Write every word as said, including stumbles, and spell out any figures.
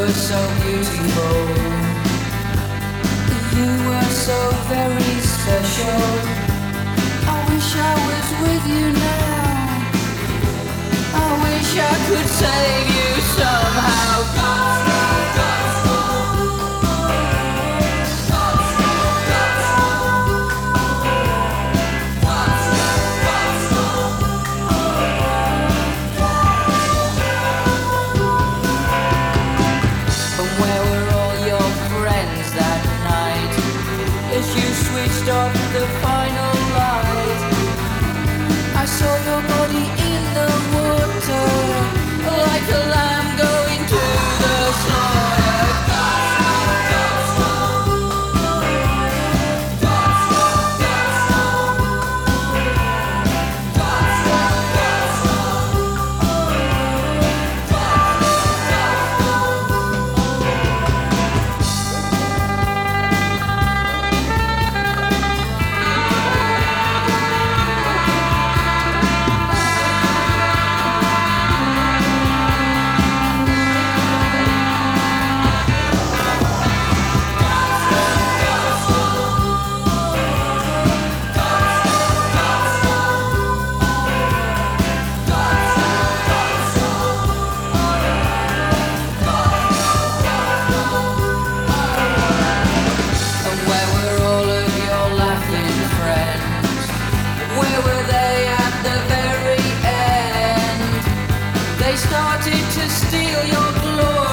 were so beautiful. You were so very special. I wish I was with you now. I wish I could save you somehow. Switched off the final light. I saw your body in the water, like a lamb going to the slaughter. They started to steal your glory.